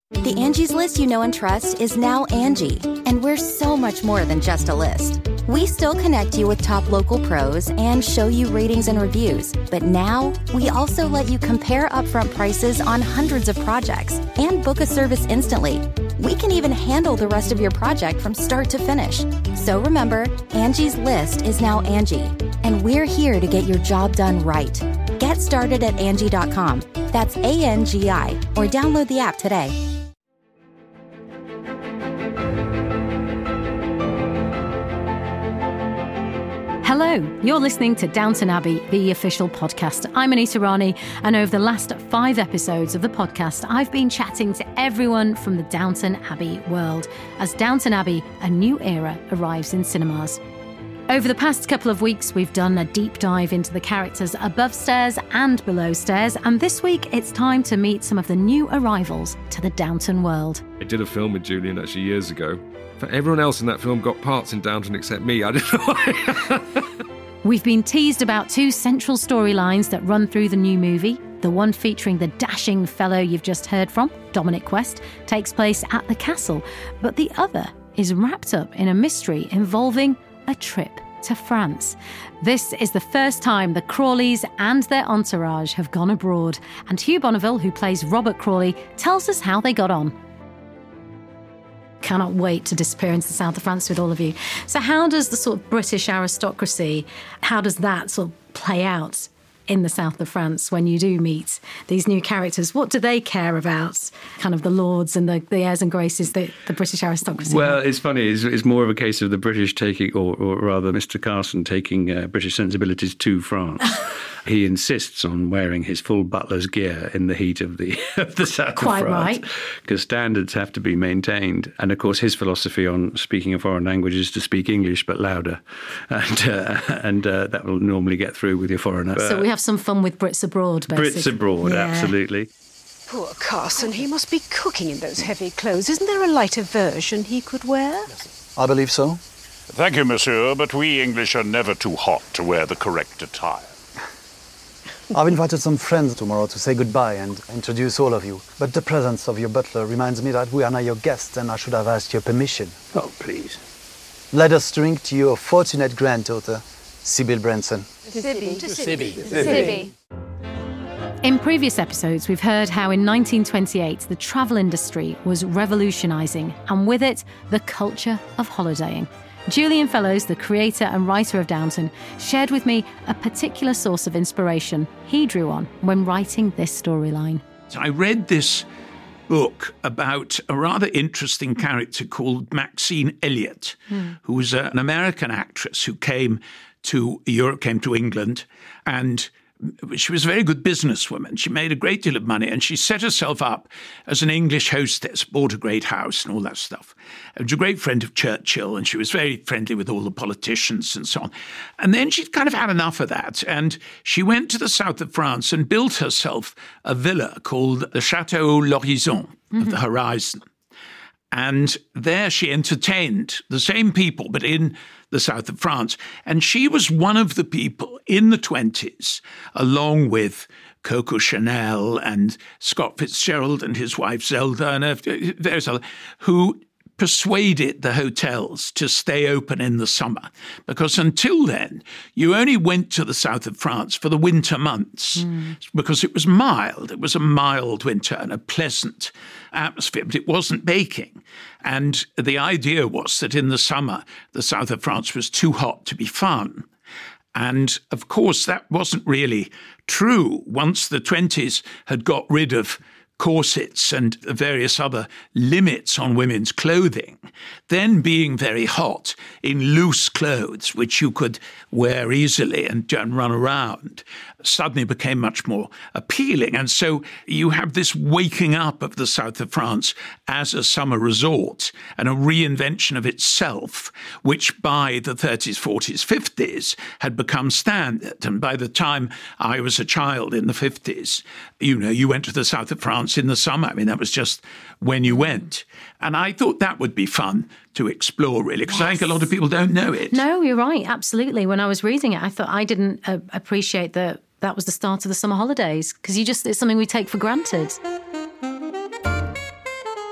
The Angie's List you know and trust is now Angie, and we're so much more than just a list. We still connect you with top local pros and show you ratings and reviews, but now we also let you compare upfront prices on hundreds of projects and book a service instantly. We can even handle the rest of your project from start to finish. So remember, Angie's List is now Angie, and we're here to get your job done right. Get started at Angie.com. That's ANGI, or download the app today. Hello, you're listening to Downton Abbey, the official podcast. I'm Anita Rani, and over the last 5 episodes of the podcast, I've been chatting to everyone from the Downton Abbey world as Downton Abbey, a new era, arrives in cinemas. Over the past couple of weeks, we've done a deep dive into the characters above stairs and below stairs, and this week it's time to meet some of the new arrivals to the Downton world. I did a film with Julian actually years ago. But everyone else in that film got parts in Downton except me. I don't know why. We've been teased about 2 central storylines that run through the new movie. The one featuring the dashing fellow you've just heard from, Dominic West, takes place at the castle. But the other is wrapped up in a mystery involving a trip to France. This is the first time the Crawleys and their entourage have gone abroad. And Hugh Bonneville, who plays Robert Crawley, tells us how they got on. Cannot wait to disappear into the south of France with all of you. So how does the sort of British aristocracy, how does that sort of play out in the south of France when you do meet these new characters? What do they care about? Kind of the lords and the airs and graces that the British aristocracy Well, have? it's funny. It's more of a case of the British taking, or rather Mr. Carson taking British sensibilities to France. He insists on wearing his full butler's gear in the heat of the south Quite of France. right. Because standards have to be maintained. And, of course, his philosophy on speaking a foreign language is to speak English but louder. And that will normally get through with your foreigner. So we have some fun with Brits abroad, basically. Brits abroad, Yeah. absolutely. Poor Carson, he must be cooking in those heavy clothes. Isn't there a lighter version he could wear? I believe so. Thank you, monsieur, but we English are never too hot to wear the correct attire. I've invited some friends tomorrow to say goodbye and introduce all of you. But the presence of your butler reminds me that we are now your guests and I should have asked your permission. Oh, please. Let us drink to your fortunate granddaughter, Sybil Branson. Sibby. In previous episodes, we've heard how in 1928 the travel industry was revolutionising, and with it, the culture of holidaying. Julian Fellowes, the creator and writer of Downton, shared with me a particular source of inspiration he drew on when writing this storyline. I read this book about a rather interesting character called Maxine Elliott, who was an American actress who came to Europe, came to England, and she was a very good businesswoman. She made a great deal of money, and she set herself up as an English hostess, bought a great house and all that stuff. She was a great friend of Churchill, and she was very friendly with all the politicians and so on. And then she'd kind of had enough of that, and she went to the south of France and built herself a villa called the Château L'Horizon, of the Horizon. And there she entertained the same people, but in the south of France. And she was one of the people in the 20s, along with Coco Chanel and Scott Fitzgerald and his wife Zelda and various others, who persuaded the hotels to stay open in the summer. Because until then, you only went to the south of France for the winter months because it was mild. It was a mild winter and a pleasant atmosphere, but it wasn't baking. And the idea was that in the summer, the south of France was too hot to be fun. And of course, that wasn't really true. Once the 20s had got rid of corsets and various other limits on women's clothing, then being very hot in loose clothes, which you could wear easily and run around, suddenly became much more appealing. And so you have this waking up of the south of France as a summer resort and a reinvention of itself, which by the 30s, 40s, 50s had become standard. And by the time I was a child in the 50s, you went to the south of France in the summer. I mean, that was just when you went. And I thought that would be fun to explore, really, because I think a lot of people don't know it. No, you're right. Absolutely. When I was reading it, I thought I didn't appreciate that was the start of the summer holidays, because it's something we take for granted.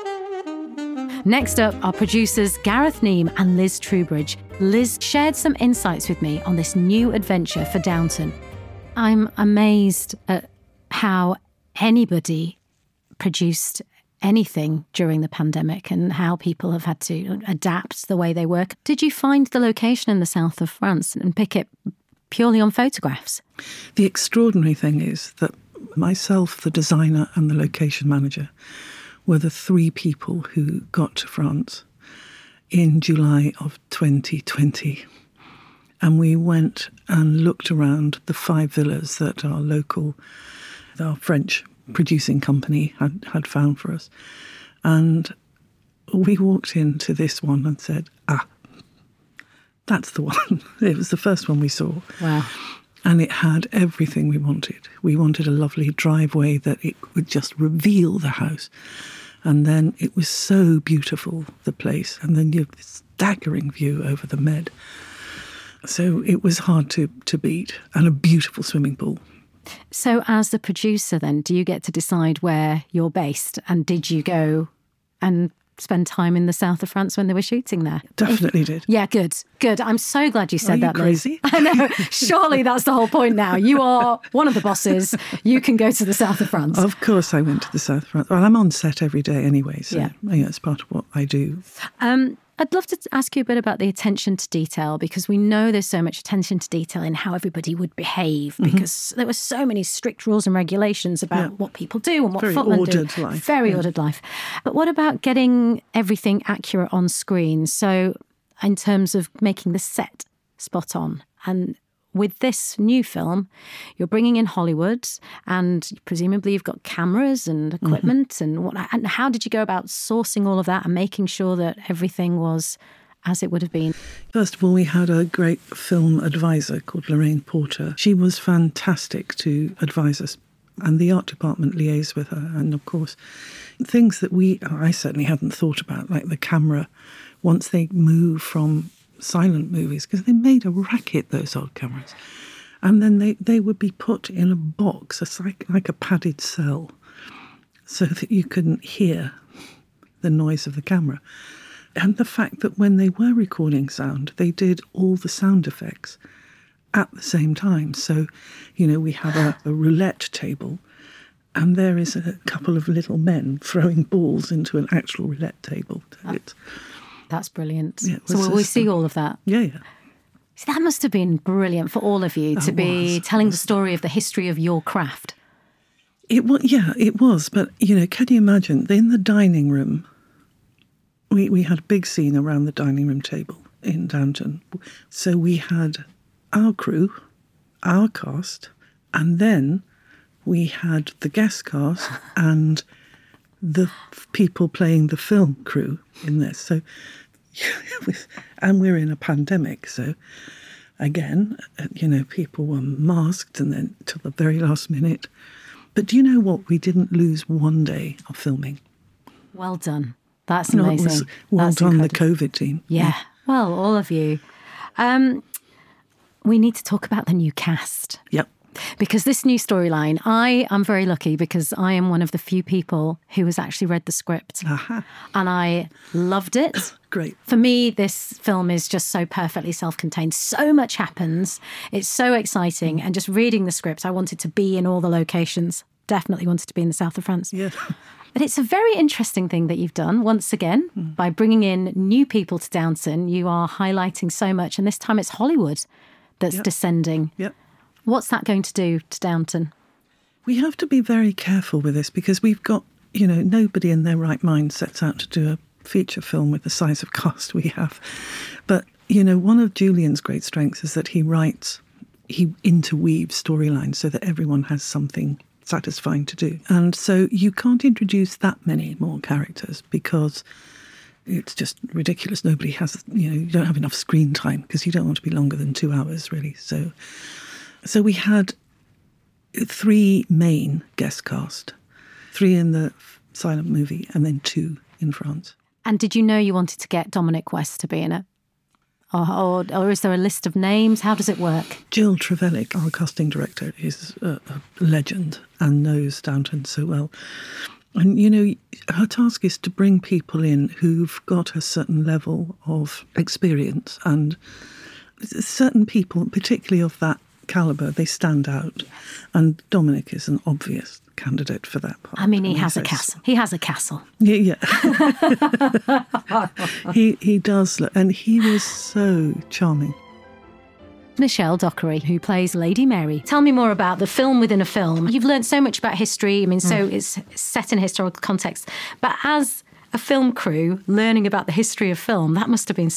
Next up, our producers Gareth Neame and Liz Trubridge. Liz shared some insights with me on this new adventure for Downton. I'm amazed at how anybody produced anything during the pandemic and how people have had to adapt the way they work. Did you find the location in the south of France and pick it purely on photographs? The extraordinary thing is that myself, the designer and the location manager were the three people who got to France in July of 2020. And we went and looked around the 5 villas that our French producing company had found for us. And we walked into this one and said, that's the one. It was the first one we saw. Wow. And it had everything we wanted. We wanted a lovely driveway that it would just reveal the house. And then it was so beautiful, the place. And then you have this staggering view over the Med. So it was hard to beat. And a beautiful swimming pool. So as the producer then, do you get to decide where you're based? And did you go and spend time in the south of France when they were shooting there? Definitely did. Yeah, good. I'm so glad you said that, crazy? Liz. I know. Surely that's the whole point now. You are one of the bosses. You can go to the south of France. Of course I went to the south of France. Well, I'm on set every day anyway, so yeah. It's part of what I do. I'd love to ask you a bit about the attention to detail, because we know there's so much attention to detail in how everybody would behave, because there were so many strict rules and regulations about what people do and what footmen do. Very ordered life. But what about getting everything accurate on screen? So in terms of making the set spot on. And with this new film, you're bringing in Hollywood, and presumably you've got cameras and equipment. And how did you go about sourcing all of that and making sure that everything was as it would have been? First of all, we had a great film advisor called Lorraine Porter. She was fantastic to advise us, and the art department liaised with her. And of course, things that I certainly hadn't thought about, like the camera, once they move from silent movies, because they made a racket, those old cameras, and then they would be put in a box, it's like a padded cell, so that you couldn't hear the noise of the camera. And the fact that when they were recording sound, they did all the sound effects at the same time. So, we have a roulette table, and there is a couple of little men throwing balls into an actual roulette table. That's brilliant. Yeah, so will we see all of that? Yeah. See, that must have been brilliant for all of you to be telling the story of the history of your craft. It was. But, can you imagine, in the dining room, we had a big scene around the dining room table in Downton. So we had our crew, our cast, and then we had the guest cast and the people playing the film crew in this. So, and we're in a pandemic, so again, people were masked and then till the very last minute. But do you know what? We didn't lose one day of filming. Well done. That's amazing. It was well done, incredible. The COVID team. Yeah. Well, all of you. We need to talk about the new cast. Yep. Because this new storyline, I am very lucky because I am one of the few people who has actually read the script. Aha. And I loved it. Great. For me, this film is just so perfectly self-contained. So much happens. It's so exciting. And just reading the script, I wanted to be in all the locations. Definitely wanted to be in the south of France. Yeah. But it's a very interesting thing that you've done, once again, by bringing in new people to Downton. You are highlighting so much. And this time it's Hollywood that's descending. Yep. What's that going to do to Downton? We have to be very careful with this because we've got, nobody in their right mind sets out to do a feature film with the size of cast we have. But, one of Julian's great strengths is that he interweaves storylines so that everyone has something satisfying to do. And so you can't introduce that many more characters because it's just ridiculous. Nobody has, you don't have enough screen time because you don't want to be longer than 2 hours, really. So we had 3 main guest cast, 3 in the silent movie and then 2 in France. And did you know you wanted to get Dominic West to be in it? Or is there a list of names? How does it work? Jill Trevelyan, our casting director, is a legend and knows Downton so well. And, you know, her task is to bring people in who've got a certain level of experience, and certain people, particularly of that calibre, they stand out. And Dominic is an obvious candidate for that part. I mean, he has a castle. He has a castle. Yeah. He does look, and he was so charming. Michelle Dockery, who plays Lady Mary. Tell me more about the film within a film. You've learned so much about history. I mean, so it's set in a historical context. But as a film crew, learning about the history of film, that must have been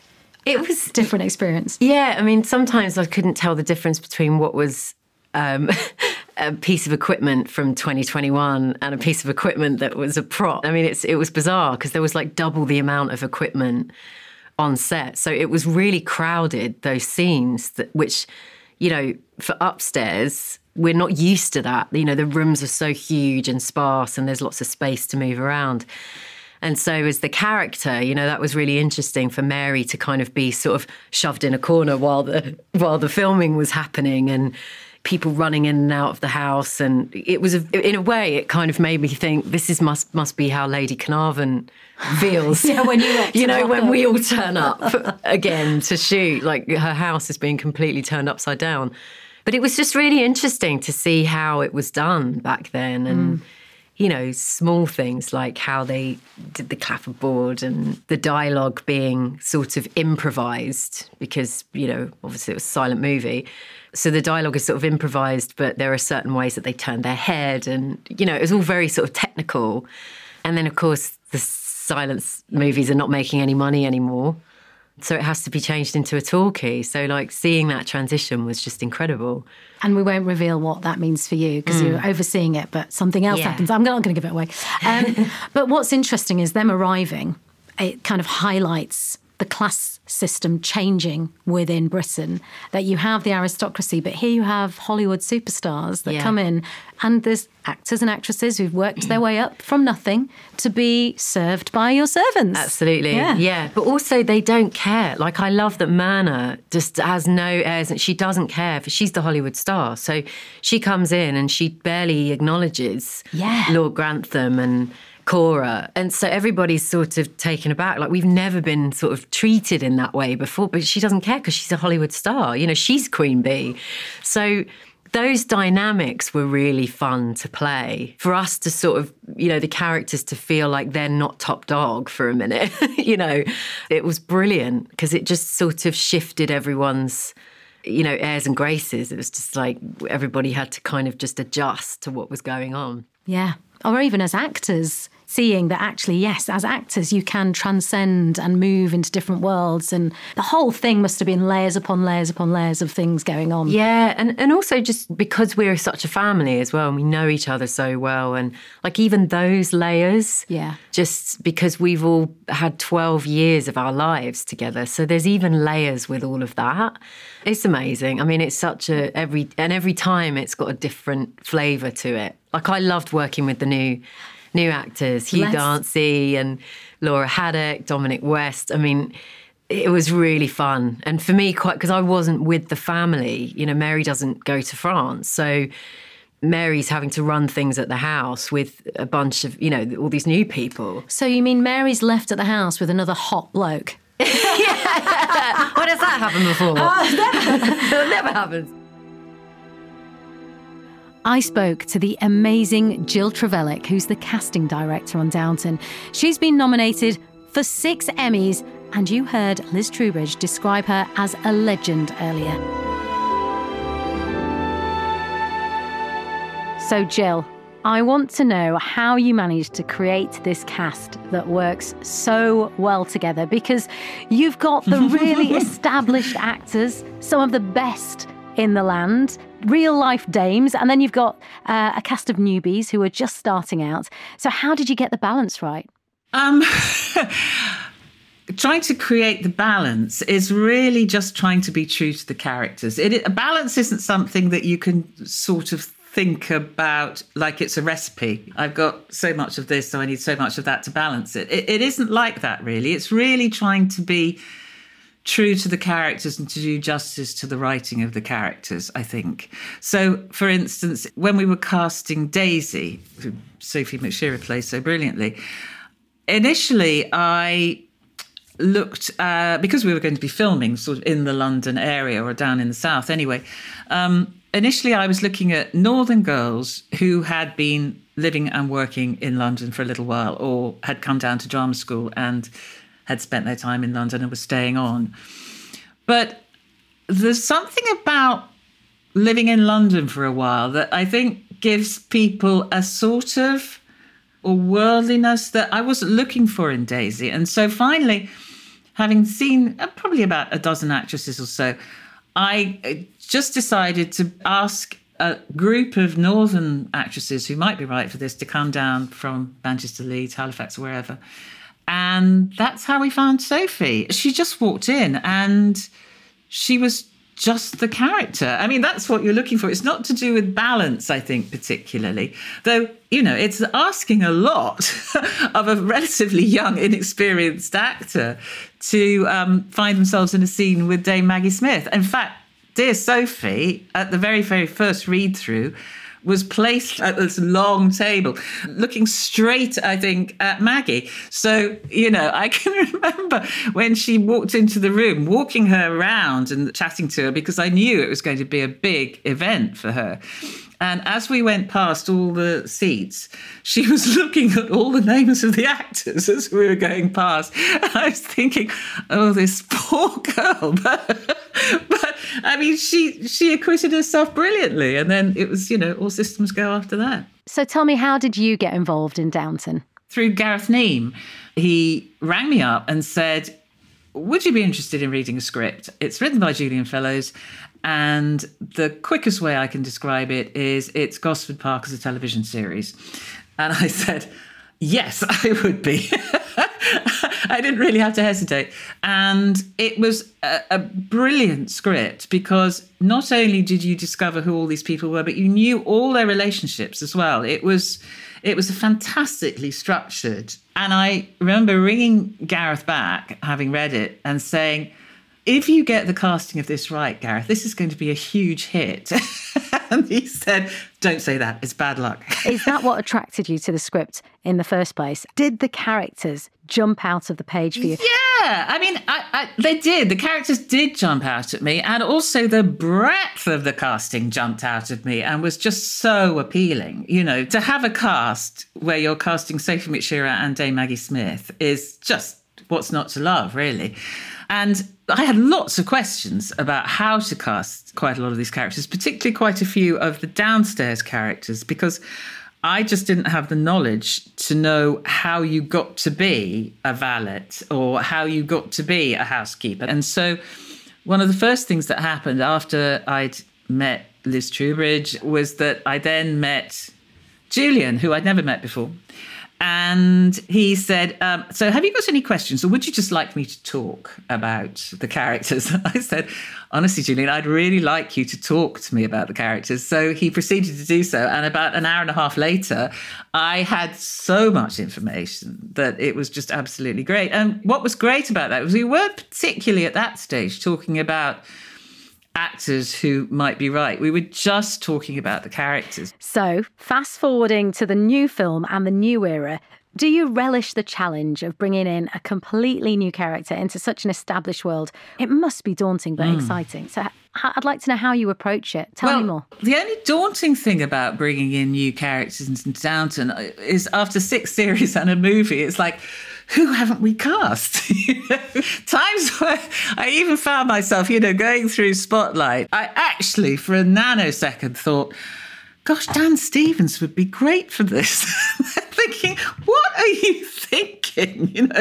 it was a different experience. Yeah, I mean, sometimes I couldn't tell the difference between what was a piece of equipment from 2021 and a piece of equipment that was a prop. I mean, it was bizarre because there was like double the amount of equipment on set. So it was really crowded, those scenes, which, you know, for upstairs, we're not used to that. You know, the rooms are so huge and sparse and there's lots of space to move around. And so as the character, you know, that was really interesting for Mary to kind of be sort of shoved in a corner while the filming was happening, and people running in and out of the house. And it was, in a way, it kind of made me think this must be how Lady Carnarvon feels. Yeah, when when we all turn up again to shoot, like her house is being completely turned upside down. But it was just really interesting to see how it was done back then, and you know, small things like how they did the clapperboard and the dialogue being sort of improvised because, you know, obviously it was a silent movie. So the dialogue is sort of improvised, but there are certain ways that they turned their head and, you know, it was all very sort of technical. And then, of course, the silence movies are not making any money anymore. So it has to be changed into a talkie. So, like, seeing that transition was just incredible. And we won't reveal what that means for you because you're overseeing it, but something else happens. I'm not going to give it away. But what's interesting is them arriving. It kind of highlights the class system changing within Britain, that you have the aristocracy, but here you have Hollywood superstars that come in, and there's actors and actresses who've worked their way up from nothing to be served by your servants. Absolutely, yeah. But also they don't care. Like, I love that Myrna just has no airs, and she doesn't care, for she's the Hollywood star. So she comes in and she barely acknowledges Lord Grantham and Cora. And so everybody's sort of taken aback. Like, we've never been sort of treated in that way before, but she doesn't care because she's a Hollywood star. You know, she's Queen Bee. So those dynamics were really fun to play. For us to sort of, you know, the characters to feel like they're not top dog for a minute, you know, it was brilliant because it just sort of shifted everyone's, you know, airs and graces. It was just like everybody had to kind of just adjust to what was going on. Yeah. Or even as actors, seeing that actually, yes, as actors, you can transcend and move into different worlds. And the whole thing must have been layers upon layers upon layers of things going on. Yeah, and also just because we're such a family as well, and we know each other so well. And like even those layers, just because we've all had 12 years of our lives together. So there's even layers with all of that. It's amazing. I mean, it's such every time it's got a different flavour to it. Like, I loved working with the new actors, Hugh Dancy and Laura Haddock, Dominic West. I mean, it was really fun. And for me, quite, because I wasn't with the family, you know, Mary doesn't go to France. So Mary's having to run things at the house with a bunch of, you know, all these new people. So you mean Mary's left at the house with another hot bloke? When has that happened before? It never happens. I spoke to the amazing Jill Trevellick, who's the casting director on Downton. She's been nominated for 6 Emmys, and you heard Liz Trubridge describe her as a legend earlier. So, Jill, I want to know how you managed to create this cast that works so well together, because you've got the really established actors, some of the best in the land, real-life dames, and then you've got a cast of newbies who are just starting out. So how did you get the balance right? Trying to create the balance is really just trying to be true to the characters. A balance isn't something that you can sort of think about like it's a recipe. I've got so much of this, so I need so much of that to balance it. It isn't like that, really. It's really trying to be true to the characters and to do justice to the writing of the characters, I think. So, for instance, when we were casting Daisy, who Sophie McShearer plays so brilliantly, initially I looked, because we were going to be filming sort of in the London area or down in the south anyway, initially I was looking at northern girls who had been living and working in London for a little while or had come down to drama school and had spent their time in London and were staying on. But there's something about living in London for a while that I think gives people a sort of a worldliness that I wasn't looking for in Daisy. And so finally, having seen probably about a dozen actresses or so, I just decided to ask a group of northern actresses who might be right for this to come down from Manchester, Leeds, Halifax, wherever. And that's how we found Sophie. She just walked in and she was just the character. I mean, that's what you're looking for. It's not to do with balance, I think, particularly. Though, you know, it's asking a lot of a relatively young, inexperienced actor to find themselves in a scene with Dame Maggie Smith. In fact, dear Sophie, at the very, very first read-through, was placed at this long table, looking straight, I think, at Maggie. So, you know, I can remember when she walked into the room, walking her around and chatting to her, because I knew it was going to be a big event for her. And as we went past all the seats, she was looking at all the names of the actors as we were going past. And I was thinking, oh, this poor girl. But I mean, she acquitted herself brilliantly. And then it was, you know, all systems go after that. So tell me, how did you get involved in Downton? Through Gareth Neame. He rang me up and said, would you be interested in reading a script? It's written by Julian Fellowes. And the quickest way I can describe it is it's Gosford Park as a television series. And I said, yes, I would be. I didn't really have to hesitate. And it was a brilliant script because not only did you discover who all these people were, but you knew all their relationships as well. It was fantastically structured. And I remember ringing Gareth back, having read it, and saying, if you get the casting of this right, Gareth, this is going to be a huge hit. And he said, don't say that, it's bad luck. Is that what attracted you to the script in the first place? Did the characters jump out of the page for you? Yeah, I mean, they did. The characters did jump out at me. And also the breadth of the casting jumped out at me and was just so appealing. You know, to have a cast where you're casting Sophie McShearer and Dame Maggie Smith is just what's not to love, really. And I had lots of questions about how to cast quite a lot of these characters, particularly quite a few of the downstairs characters, because I just didn't have the knowledge to know how you got to be a valet or how you got to be a housekeeper. And so one of the first things that happened after I'd met Liz Trubridge was that I then met Julian, who I'd never met before. And he said, so have you got any questions or would you just like me to talk about the characters? I said, honestly, Julian, I'd really like you to talk to me about the characters. So he proceeded to do so. And about an hour and a half later, I had so much information that it was just absolutely great. And what was great about that was we weren't particularly at that stage talking about actors who might be right. We were just talking about the characters. So, fast forwarding to the new film and the new era, do you relish the challenge of bringing in a completely new character into such an established world? It must be daunting but exciting. So I'd like to know how you approach it. Tell me more. The only daunting thing about bringing in new characters into Downton is after 6 series and a movie, it's like, who haven't we cast? Times where I even found myself, going through Spotlight. I actually, for a nanosecond, thought, gosh, Dan Stevens would be great for this. Thinking, what are you thinking?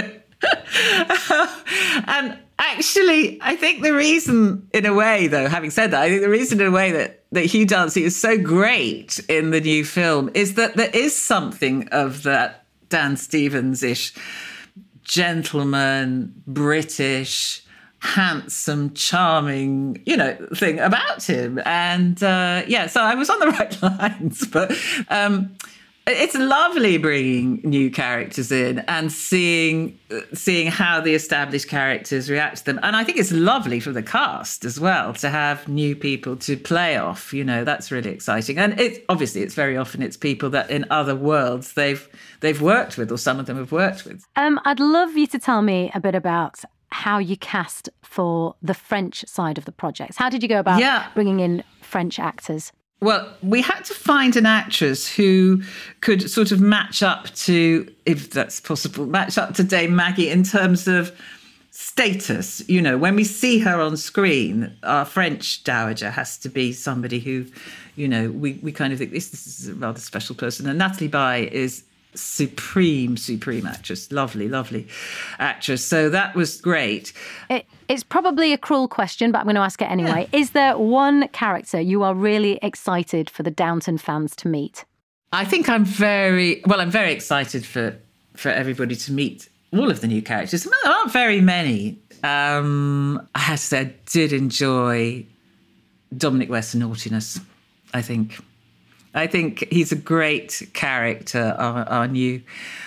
And actually, I think the reason, in a way, though, having said that, I think the reason, in a way, that Hugh Dancy is so great in the new film is that there is something of that Dan Stevens-ish gentleman, British, handsome, charming, thing about him. And so I was on the right lines. But It's lovely bringing new characters in and seeing how the established characters react to them. And I think it's lovely for the cast as well to have new people to play off. You know, that's really exciting. And it's very often it's people that in other worlds they've worked with, or some of them have worked with. I'd love you to tell me a bit about how you cast for the French side of the project. How did you go about bringing in French actors? Well, we had to find an actress who could sort of match up to, if that's possible, match up to Dame Maggie in terms of status. You know, when we see her on screen, our French dowager has to be somebody who, you know, we kind of think this is a rather special person. And Nathalie Baye is supreme actress. Lovely actress. So that was great. It's probably a cruel question, but I'm going to ask it anyway. Yeah. Is there one character you are really excited for the Downton fans to meet? I think I'm very excited for everybody to meet all of the new characters. There aren't very many. I have to say, I did enjoy Dominic West's naughtiness, I think. I think he's a great character, our new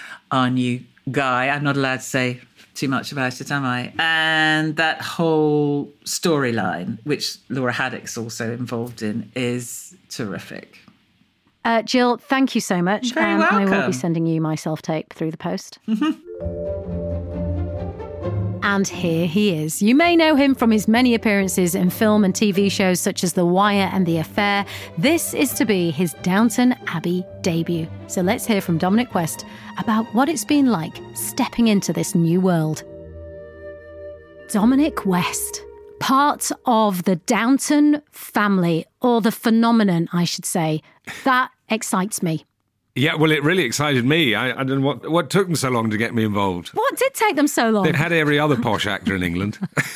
guy. I'm not allowed to say too much about it, am I? And that whole storyline, which Laura Haddock's also involved in, is terrific. Jill, thank you so much. You're very welcome. I will be sending you my self-tape through the post. Mm-hmm. And here he is. You may know him from his many appearances in film and TV shows such as The Wire and The Affair. This is to be his Downton Abbey debut. So let's hear from Dominic West about what it's been like stepping into this new world. Dominic West, part of the Downton family, or the phenomenon, I should say. That excites me. Yeah, well, it really excited me. I don't know what took them so long to get me involved. What did take them so long? They've had every other posh actor in England.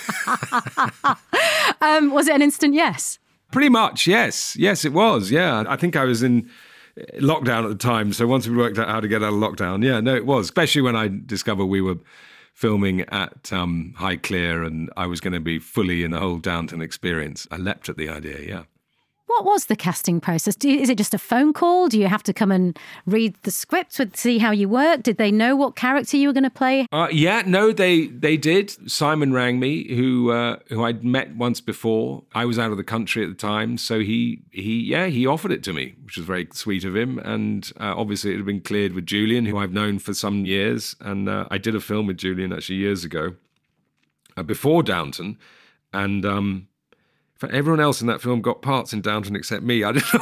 Was it an instant yes? Pretty much, yes. Yes, it was, yeah. I think I was in lockdown at the time, so once we worked out how to get out of lockdown, yeah, no, it was. Especially when I discovered we were filming at Highclere and I was going to be fully in the whole Downton experience. I leapt at the idea, yeah. What was the casting process? Is it just a phone call? Do you have to come and read the script to see how you work? Did they know what character you were going to play? They did. Simon rang me, who I'd met once before. I was out of the country at the time, so he offered it to me, which was very sweet of him. And obviously it had been cleared with Julian, who I've known for some years. And I did a film with Julian actually years ago, before Downton, and everyone else in that film got parts in Downton except me. I don't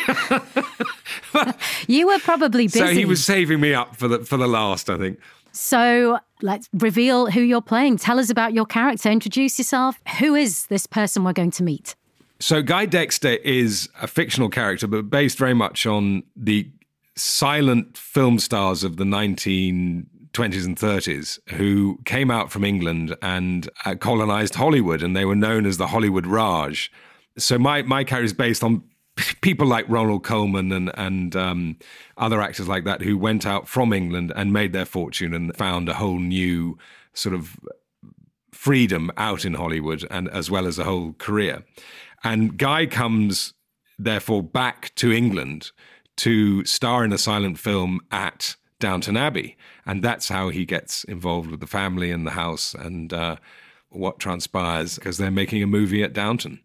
know. You were probably busy. So he was saving me up for the last, I think. So let's reveal who you're playing. Tell us about your character. Introduce yourself. Who is this person we're going to meet? So Guy Dexter is a fictional character, but based very much on the silent film stars of the 1920s and 30s who came out from England and colonized Hollywood, and they were known as the Hollywood Raj. So my character is based on people like Ronald Colman and other actors like that who went out from England and made their fortune and found a whole new sort of freedom out in Hollywood, and as well as a whole career. And Guy comes, therefore, back to England to star in a silent film at Downton Abbey. And that's how he gets involved with the family and the house and what transpires, because they're making a movie at Downton.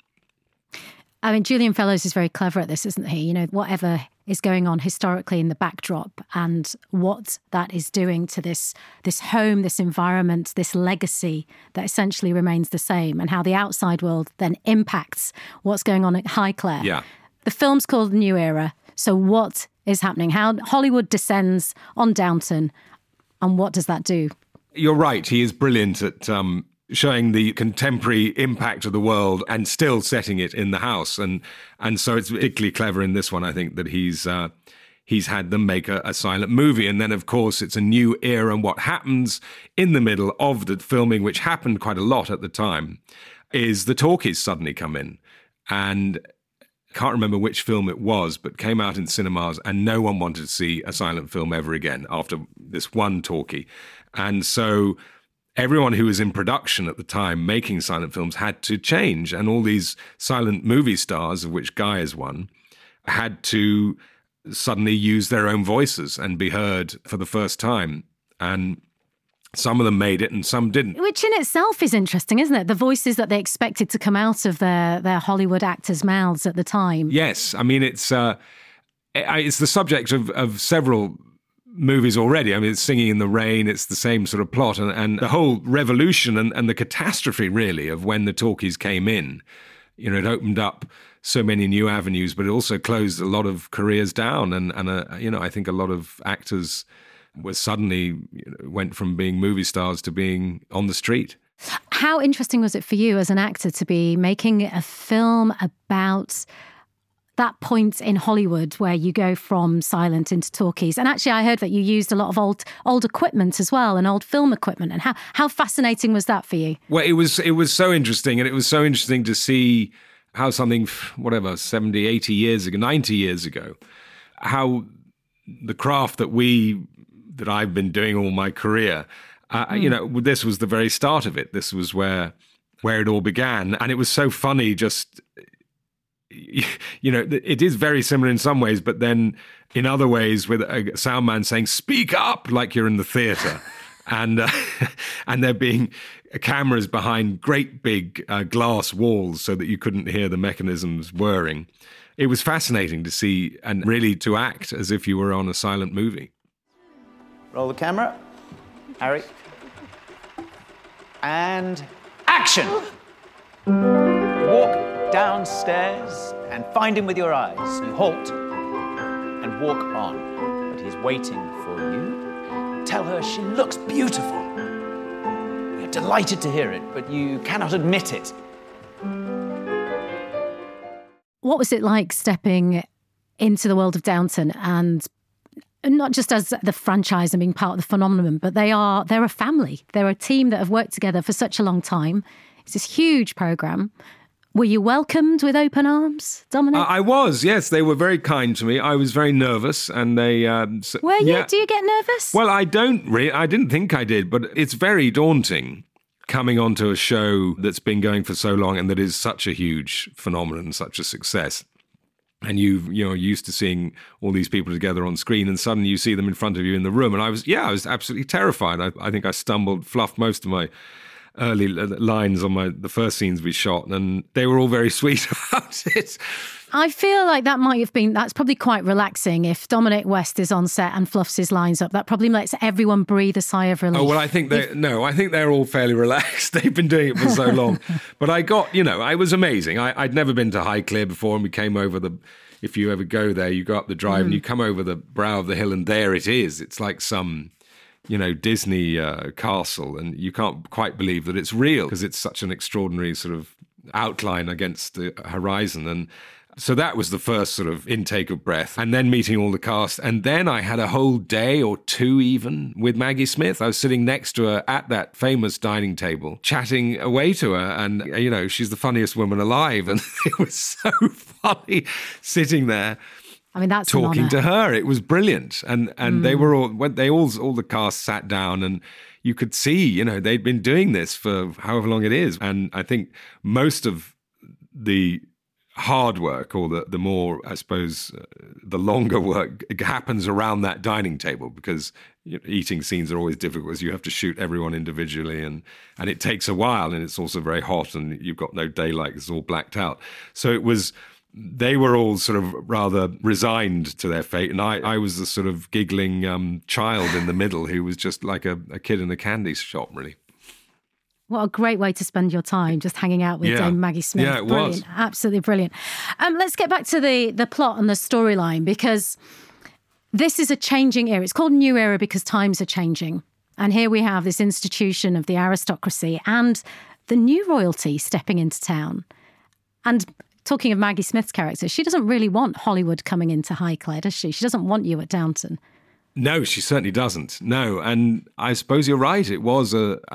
I mean, Julian Fellowes is very clever at this, isn't he? You know, whatever is going on historically in the backdrop and what that is doing to this home, this environment, this legacy that essentially remains the same, and how the outside world then impacts what's going on at Highclere. Yeah. The film's called New Era. So what is happening? How Hollywood descends on Downton, and what does that do? You're right. He is brilliant at showing the contemporary impact of the world and still setting it in the house. And so it's particularly clever in this one, I think, that he's had them make a silent movie. And then, of course, it's a new era. And what happens in the middle of the filming, which happened quite a lot at the time, is the talkies suddenly come in. And I can't remember which film it was, but came out in cinemas and no one wanted to see a silent film ever again after this one talkie. And so everyone who was in production at the time making silent films had to change. And all these silent movie stars, of which Guy is one, had to suddenly use their own voices and be heard for the first time. And some of them made it and some didn't. Which in itself is interesting, isn't it? The voices that they expected to come out of their Hollywood actors' mouths at the time. Yes. I mean, it's the subject of several movies already. I mean, it's Singing in the Rain. It's the same sort of plot. And the whole revolution and the catastrophe, really, of when the talkies came in. You know, it opened up so many new avenues, but it also closed a lot of careers down. And I think a lot of actors was suddenly went from being movie stars to being on the street. How interesting was it for you as an actor to be making a film about that point in Hollywood where you go from silent into talkies? And actually, I heard that you used a lot of old equipment as well, and old film equipment. And how fascinating was that for you? Well, it was so interesting, and it was so interesting to see how something, 70, 80 years ago, 90 years ago, how the craft that I've been doing all my career, this was the very start of it. This was where it all began. And it was so funny just, it is very similar in some ways, but then in other ways with a sound man saying, "Speak up," like you're in the theatre. And there being cameras behind great big glass walls so that you couldn't hear the mechanisms whirring. It was fascinating to see and really to act as if you were on a silent movie. Roll the camera. Harry. And action! Walk downstairs and find him with your eyes. You halt and walk on. But he's waiting for you. Tell her she looks beautiful. You're delighted to hear it, but you cannot admit it. What was it like stepping into the world of Downton, and not just as the franchise and being part of the phenomenon, but they're a family. They're a team that have worked together for such a long time. It's this huge programme. Were you welcomed with open arms, Dominic? I was, yes. They were very kind to me. I was very nervous, and they... Were you? Yeah. Do you get nervous? Well, I didn't think I did, but it's very daunting coming onto a show that's been going for so long and that is such a huge phenomenon, such a success. And you're used to seeing all these people together on screen, and suddenly you see them in front of you in the room. And I was absolutely terrified. I think I fluffed most of my early lines on the first scenes we shot, and they were all very sweet about it. I feel like that's probably quite relaxing if Dominic West is on set and fluffs his lines up. That probably lets everyone breathe a sigh of relief. Oh, well, I think they're all fairly relaxed. They've been doing it for so long. But I was amazing. I'd never been to Highclere before, and we came over if you ever go there, you go up the drive and you come over the brow of the hill, and there it is. It's like some, Disney castle, and you can't quite believe that it's real because it's such an extraordinary sort of outline against the horizon. And so that was the first sort of intake of breath, and then meeting all the cast. And then I had a whole day or two even with Maggie Smith. I was sitting next to her at that famous dining table, chatting away to her. And, she's the funniest woman alive. And it was so funny sitting there. I mean, that's talking to her. It was brilliant. And they were all the cast sat down, and you could see, they'd been doing this for however long it is. And I think most of the hard work, or the more, I suppose, the longer work happens around that dining table, because eating scenes are always difficult because you have to shoot everyone individually, and it takes a while, and it's also very hot, and you've got no daylight, it's all blacked out. So they were all sort of rather resigned to their fate, and I was the sort of giggling child in the middle who was just like a kid in a candy shop, really. What a great way to spend your time, just hanging out with Dame Maggie Smith. Yeah, it brilliant. was. Absolutely brilliant. Let's get back to the plot and the storyline, because this is a changing era. It's called New Era because times are changing. And here we have this institution of the aristocracy and the new royalty stepping into town. And talking of Maggie Smith's character, she doesn't really want Hollywood coming into Highclere, does she? She doesn't want you at Downton. No, she certainly doesn't. No, and I suppose you're right. It was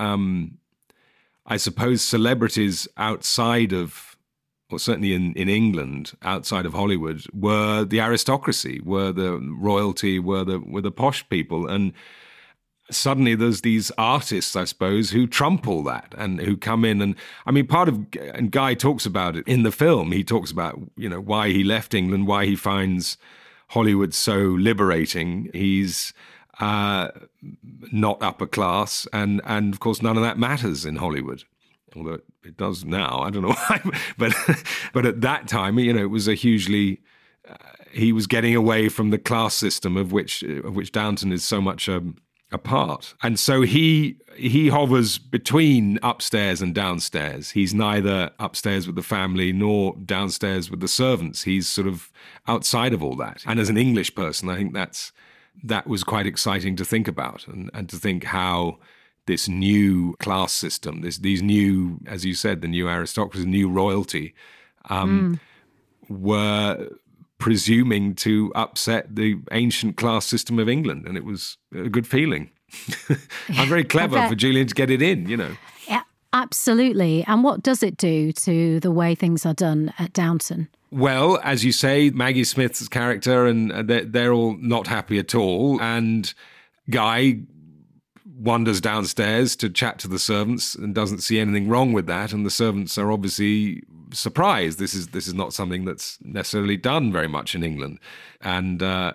I suppose celebrities outside of, or certainly in England, outside of Hollywood, were the aristocracy, were the royalty, were the posh people. And suddenly there's these artists, I suppose, who trump all that and who come in. And I mean, and Guy talks about it in the film. He talks about, why he left England, why he finds Hollywood's so liberating. He's not upper class, and of course none of that matters in Hollywood. Although it does now, I don't know why, but at that time, it was a hugely he was getting away from the class system of which Downton is so much a part, and so he hovers between upstairs and downstairs. He's neither upstairs with the family nor downstairs with the servants. He's sort of outside of all that. And as an English person, I think that was quite exciting to think about, and to think how this new class system, these new, as you said, the new aristocracy, new royalty, were presuming to upset the ancient class system of England. And it was a good feeling. I'm very clever for Julian to get it in, Yeah, absolutely. And what does it do to the way things are done at Downton? Well, as you say, Maggie Smith's character, and they're all not happy at all. And Guy wanders downstairs to chat to the servants and doesn't see anything wrong with that. And the servants are obviously surprised. This is not something that's necessarily done very much in England. And well,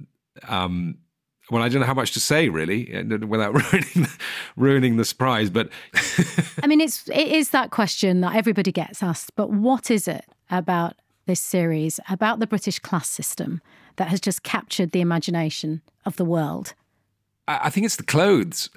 I don't know how much to say really without ruining the surprise. But I mean, it is that question that everybody gets asked. But what is it about this series, about the British class system, that has just captured the imagination of the world? I think it's the clothes.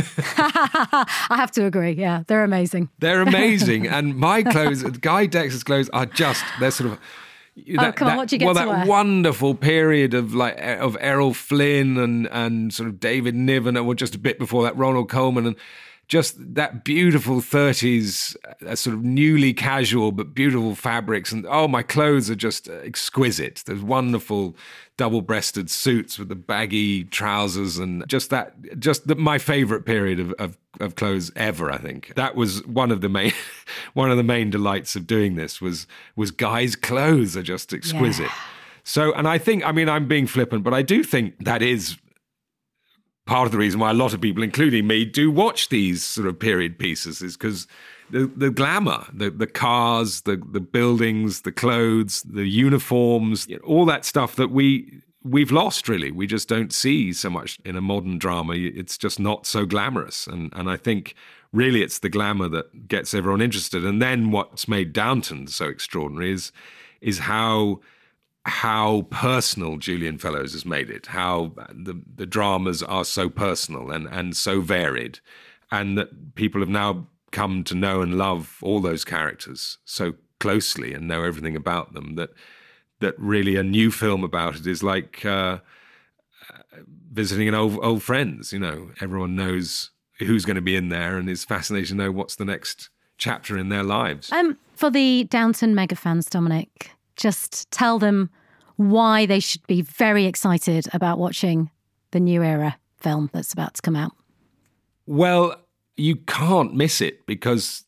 I have to agree. Yeah, they're amazing. They're amazing. And my clothes, Guy Dexter's clothes, they're sort of... What'd you get to wear? That wonderful period of Errol Flynn and sort of David Niven, or just a bit before that, Ronald Colman, and just that beautiful 30s, sort of newly casual but beautiful fabrics. And my clothes are just exquisite. There's wonderful double-breasted suits with the baggy trousers, and my favourite period of clothes ever. I think that was one of the main delights of doing this was Guy's clothes are just exquisite. Yeah. So, and I think, I'm being flippant, but I do think that is part of the reason why a lot of people, including me, do watch these sort of period pieces, is because the glamour, the cars, the buildings, the clothes, the uniforms, all that stuff that we've lost, really. We just don't see so much in a modern drama. It's just not so glamorous. And I think really it's the glamour that gets everyone interested. And then what's made Downton so extraordinary is how personal Julian Fellowes has made it, how the dramas are so personal and so varied, and that people have now come to know and love all those characters so closely and know everything about them, that really a new film about it is like visiting an old friends. Everyone knows who's going to be in there, and it's fascinating to know what's the next chapter in their lives. For the Downton mega fans, Dominic, just tell them why they should be very excited about watching the New Era film that's about to come out. Well, you can't miss it because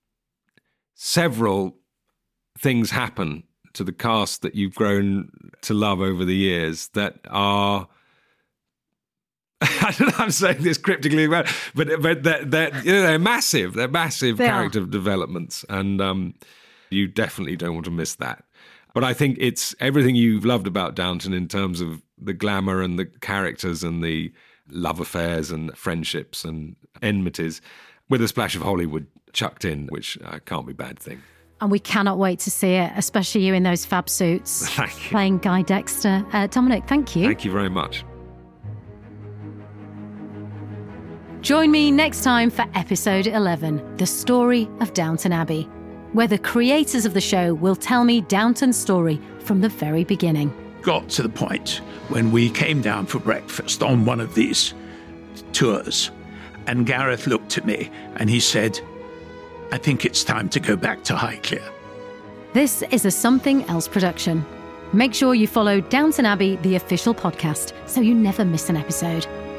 several things happen to the cast that you've grown to love over the years that are... I don't know, I'm saying this cryptically, but they're massive. They're massive character developments, and you definitely don't want to miss that. But I think it's everything you've loved about Downton in terms of the glamour and the characters and the love affairs and friendships and enmities, with a splash of Hollywood chucked in, which can't be a bad thing. And we cannot wait to see it, especially you in those fab suits playing Guy Dexter. Dominic, thank you. Thank you very much. Join me next time for episode 11, The Story of Downton Abbey, where the creators of the show will tell me Downton's story from the very beginning. Got to the point when we came down for breakfast on one of these tours, and Gareth looked at me and he said, "I think it's time to go back to Highclere." This is a Something Else production. Make sure you follow Downton Abbey, the official podcast, so you never miss an episode.